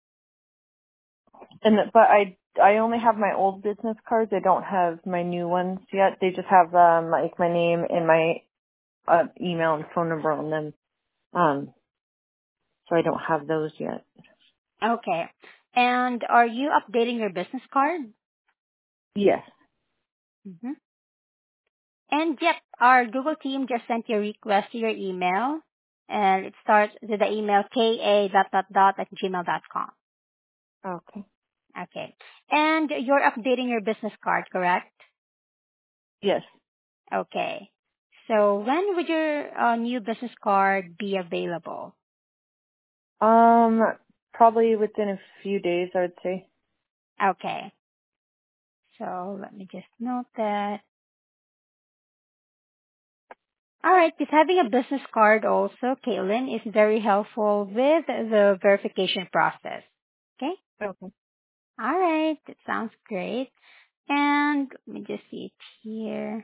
and the- but I I only have my old business cards. I don't have my new ones yet. They just have um like my name and my uh, email and phone number on them. Um, so I don't have those yet. Okay. And are you updating your business card? Yes. Mm-hmm. And yep, our Google team just sent your request to your email, and it starts with the email ka dot dot dot at gmail dot com. Okay. Okay. And you're updating your business card, correct? Yes. Okay. So when would your uh, new business card be available? Um, probably within a few days, I would say. Okay. So let me just note that. All right, because having a business card also, Caitlin, is very helpful with the verification process. Okay? Okay. All right, that sounds great. And let me just see it here.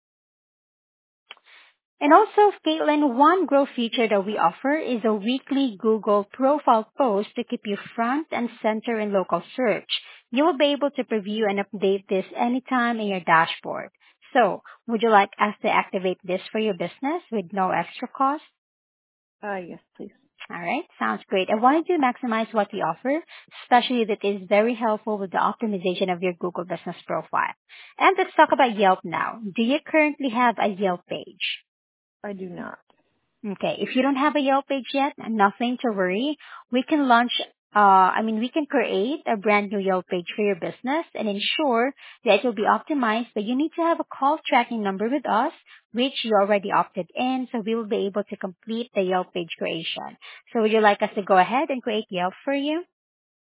And also, Caitlin, one growth feature that we offer is a weekly Google profile post to keep you front and center in local search. You will be able to preview and update this anytime in your dashboard. So, would you like us to activate this for your business with no extra cost? Uh, yes, please. All right, sounds great. I wanted to maximize what we offer, especially that is very helpful with the optimization of your Google business profile. And let's talk about Yelp now. Do you currently have a Yelp page? I do not. Okay, if you don't have a Yelp page yet, nothing to worry. We can launch, uh, I mean, we can create a brand new Yelp page for your business and ensure that it will be optimized, but you need to have a call tracking number with us, which you already opted in, so we will be able to complete the Yelp page creation. So would you like us to go ahead and create Yelp for you?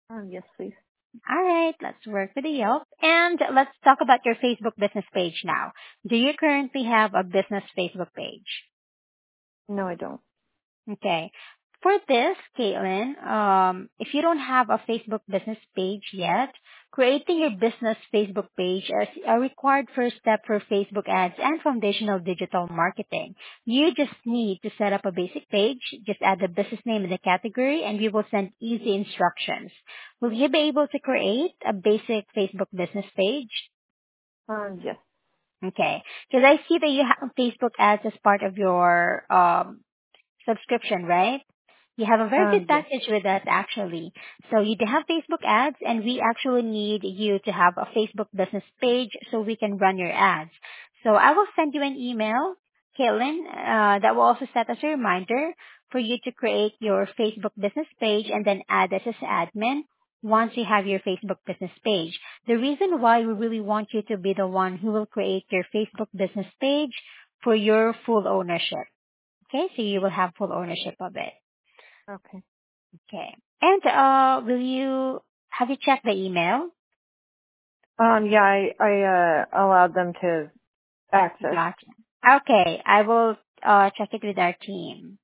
Um, yes, please. All right, let's work with the Yelp. And let's talk about your Facebook business page now. Do you currently have a business Facebook page? No, I don't. Okay. For this, Caitlin, um, if you don't have a Facebook business page yet, creating your business Facebook page is a required first step for Facebook ads and foundational digital marketing. You just need to set up a basic page, just add the business name in the category, and we will send easy instructions. Will you be able to create a basic Facebook business page? Um, yes. Okay. Because I see that you have Facebook ads as part of your um, subscription, right? You have a very good Um, yes. package with us actually. So you do have Facebook ads and we actually need you to have a Facebook business page so we can run your ads. So I will send you an email, Caitlin, uh, that will also set as a reminder for you to create your Facebook business page and then add us as admin once you have your Facebook business page. The reason why we really want you to be the one who will create your Facebook business page for your full ownership. Okay, so you will have full ownership of it. Okay. Okay. And uh, will you have you checked the email? Um, yeah, I, I, uh, allowed them to access. Gotcha. Okay, I will uh, check it with our team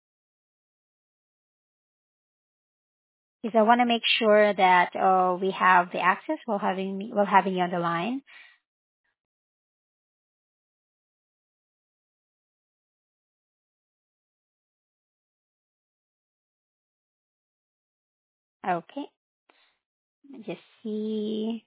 because I want to make sure that uh, we have the access while having me, while having you on the line. Okay, just see.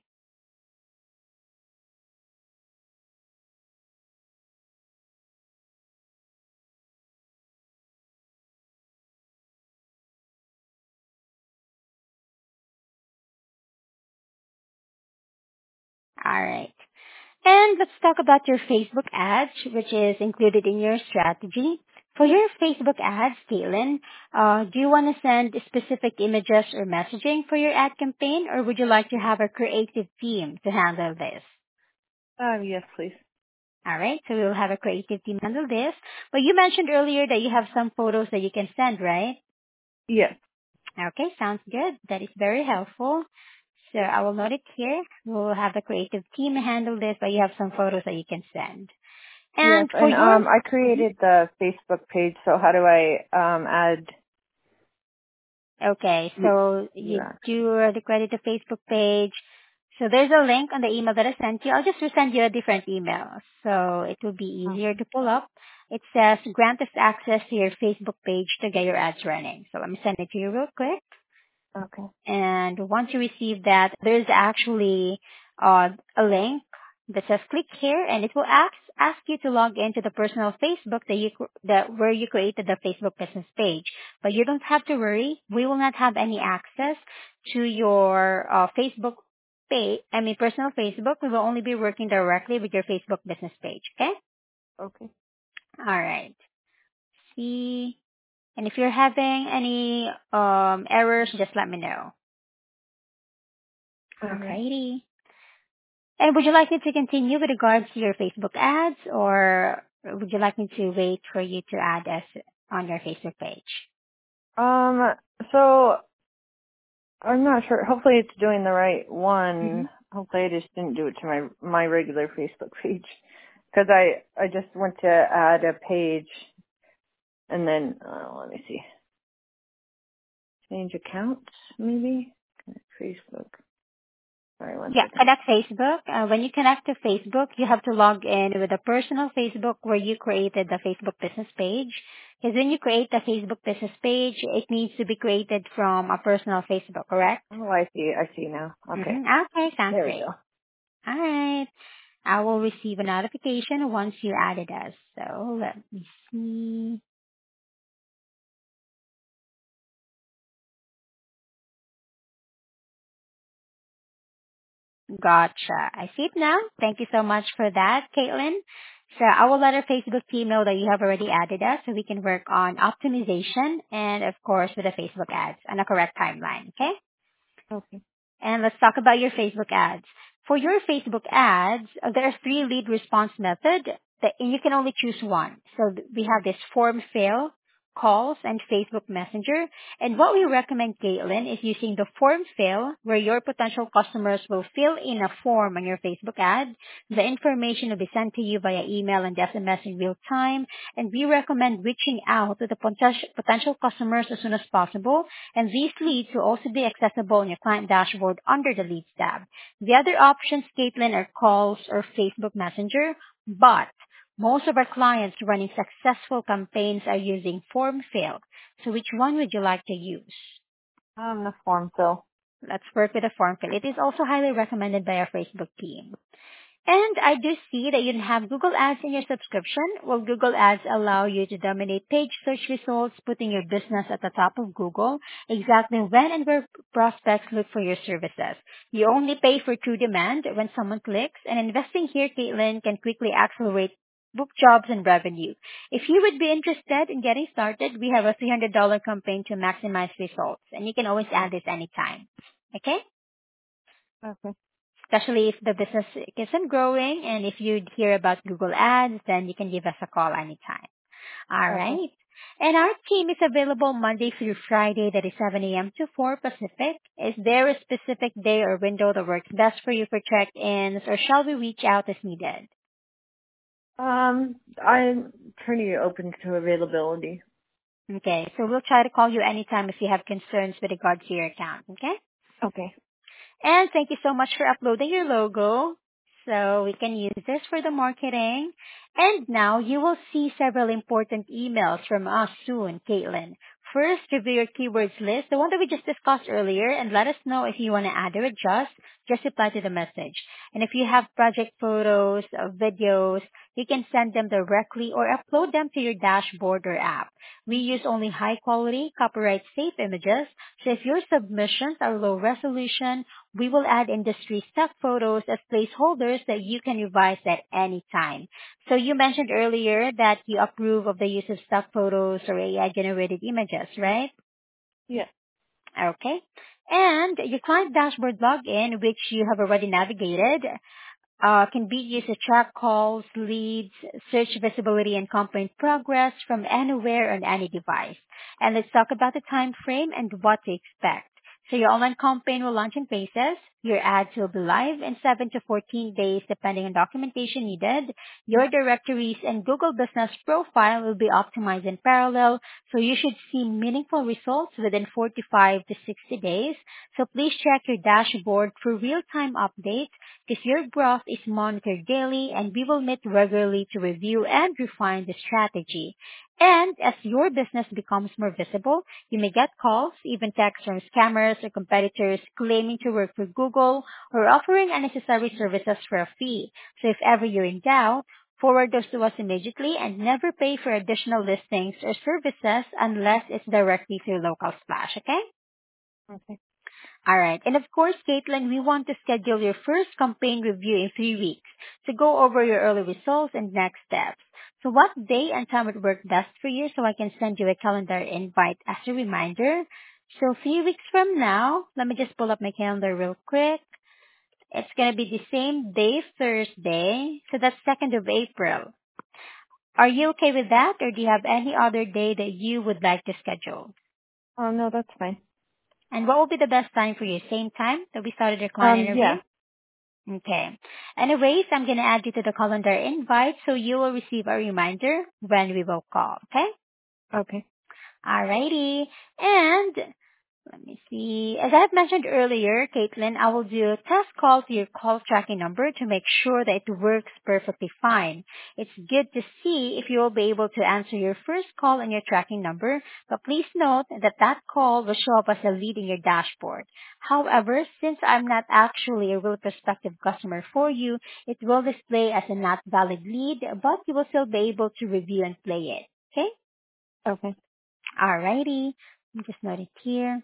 All right. And let's talk about your Facebook ads, which is included in your strategy. For your Facebook ads, Caitlin, uh, do you want to send specific images or messaging for your ad campaign, or would you like to have a creative team to handle this? Um, yes, please. All right, so we'll have a creative team handle this. But you mentioned earlier that you have some photos that you can send, right? Yes. Okay, sounds good. That is very helpful. So I will note it here. We'll have the creative team handle this, but you have some photos that you can send. Yes, And for and, your um, I Mhm. created the Facebook page, so how do I, um, add Okay, you, so you you add? do already credit the Facebook page. So there's a link on the email that I sent you. I'll just resend you a different email so it will be easier Okay. to pull up. It says grant us access to your Facebook page to get your ads running. So let me send it to you real quick. Okay. And once you receive that, there's actually uh, a link that says click here, and it will ask ask you to log into the personal Facebook that you cr- that where you created the Facebook business page. But you don't have to worry; we will not have any access to your uh, Facebook page. I mean, personal Facebook. We will only be working directly with your Facebook business page. Okay? Okay. All right. See, and if you're having any um, errors, just let me know. Okay. Alrighty. And would you like me to continue with regards to your Facebook ads, or would you like me to wait for you to add us on your Facebook page? Um, so I'm not sure. Hopefully it's doing the right Mm-hmm. one. Hopefully I just didn't do it to my my regular Facebook page because I I just went to add a page and then uh, let me see, change accounts maybe. Facebook. Sorry, one Yeah, second. connect Facebook. Uh, when you connect to Facebook, you have to log in with a personal Facebook where you created the Facebook business page. Because when you create the Facebook business page, it needs to be created from a personal Facebook, correct? Oh, I see. I see now. Okay, Mm-hmm. Okay, sounds there we great. go. All right. I will receive a notification once you added us. So let me see. Gotcha. I see it now. Thank you so much for that, Caitlin. So I will let our Facebook team know that you have already added us so we can work on optimization and of course with the Facebook ads on a correct timeline, okay? Okay. And let's talk about your Facebook ads. For your Facebook ads, uh, there are three lead response method that and you can only choose one. So th- we have this form fill, calls, and Facebook Messenger. And what we recommend, Caitlin, is using the form fill where your potential customers will fill in a form on your Facebook ad. The information will be sent to you via email and S M S in real time. And we recommend reaching out to the potential potential customers as soon as possible. And these leads will also be accessible in your client dashboard under the Leads tab. The other options, Caitlin, are calls or Facebook Messenger, but most of our clients running successful campaigns are using form fill. So which one would you like to use? Um, the form fill. Let's work with the form fill. It is also highly recommended by our Facebook team. And I do see that you have Google Ads in your subscription. Well, Google Ads allow you to dominate page search results, putting your business at the top of Google, exactly when and where prospects look for your services. You only pay for true demand when someone clicks, and investing here, Caitlin, can quickly accelerate book jobs and revenue. If you would be interested in getting started, we have a three hundred dollars campaign to maximize results, and you can always add this anytime. Okay? Okay. Especially if the business isn't growing, and if you hear about Google Ads, then you can give us a call anytime. All Okay. right. And our team is available Monday through Friday, that is seven a.m. to four Pacific. Is there a specific day or window that works best for you for check-ins, or shall we reach out as needed? Um, I'm pretty open to availability. Okay, so we'll try to call you anytime if you have concerns with regards to your account, okay? Okay. And thank you so much for uploading your logo. So we can use this for the marketing. And now you will see several important emails from us soon, Caitlin. First, review your keywords list, the one that we just discussed earlier, and let us know if you want to add or adjust. Just reply to the message. And if you have project photos, uh, videos, you can send them directly or upload them to your dashboard or app. We use only high quality, copyright safe images. So if your submissions are low resolution, we will add industry stock photos as placeholders that you can revise at any time. So you mentioned earlier that you approve of the use of stock photos or A I-generated images, right? Yeah. Okay. And your client dashboard login, which you have already navigated, uh, can be used to track calls, leads, search visibility, and campaign progress from anywhere on any device. And let's talk about the time frame and what to expect. So your online campaign will launch in phases. Your ads will be live in seven to fourteen days depending on documentation needed. Your directories and Google Business Profile will be optimized in parallel, so you should see meaningful results within forty-five to sixty days. So please check your dashboard for real-time updates because your growth is monitored daily, and we will meet regularly to review and refine the strategy. And as your business becomes more visible, you may get calls, even texts from scammers or competitors claiming to work for Google or offering unnecessary services for a fee. So if ever you're in doubt, forward those to us immediately and never pay for additional listings or services unless it's directly through Local Splash, okay? Okay. All right. And of course, Caitlin, we want to schedule your first campaign review in three weeks to go over your early results and next steps. So what day and time would work best for you so I can send you a calendar invite as a reminder? So three weeks from now, let me just pull up my calendar real quick. It's going to be the same day, Thursday. So that's second of April. Are you okay with that, or do you have any other day that you would like to schedule? Oh, no, that's fine. And what will be the best time for you? Same time that we started your client Um, interview? yeah. Okay. Anyways, I'm going to add you to the calendar invite so you will receive a reminder when we will call, okay? Okay. Alrighty. And let me see. As I've mentioned earlier, Caitlin, I will do a test call to your call tracking number to make sure that it works perfectly fine. It's good to see if you will be able to answer your first call on your tracking number, but please note that that call will show up as a lead in your dashboard. However, since I'm not actually a real prospective customer for you, it will display as a not valid lead, but you will still be able to review and play it. Okay? Okay. Alrighty. Let me just note it here.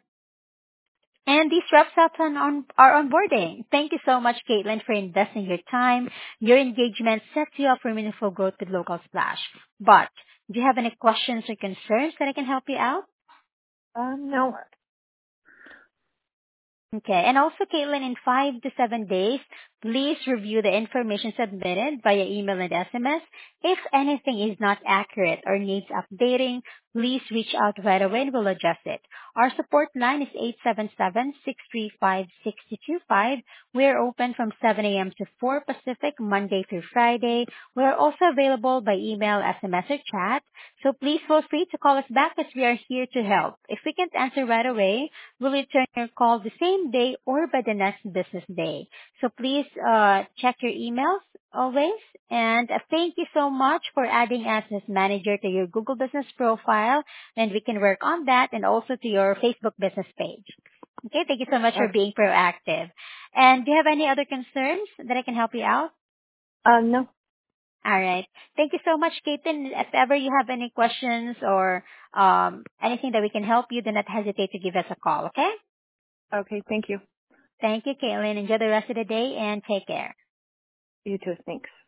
And these wraps up on, on our onboarding. Thank you so much, Caitlin, for investing your time. Your engagement sets you up for meaningful growth with Local Splash. But do you have any questions or concerns that I can help you out? Um, no. Okay. And also, Caitlin, in five to seven days, Please review the information submitted via email and S M S. If anything is not accurate or needs updating, please reach out right away and we'll adjust it. Our support line is eight seven seven, six three five, six two two five. We're open from seven a.m. to four Pacific, Monday through Friday. We're also available by email, S M S, or chat. So please feel free to call us back as we are here to help. If we can't answer right away, we'll return your call the same day or by the next business day. So please uh, check your emails always. And uh, thank you so much for adding us as manager to your Google Business profile. And we can work on that and also to your Facebook business page. Okay, thank you so much for Uh, being proactive. And do you have any other concerns that I can help you out? uh, no. All right. Thank you so much, Caitlin. If ever you have any questions or um, anything that we can help you, do not hesitate to give us a call, okay? Okay, thank you. Thank you, Caitlin. Enjoy the rest of the day and take care. You too. Thanks.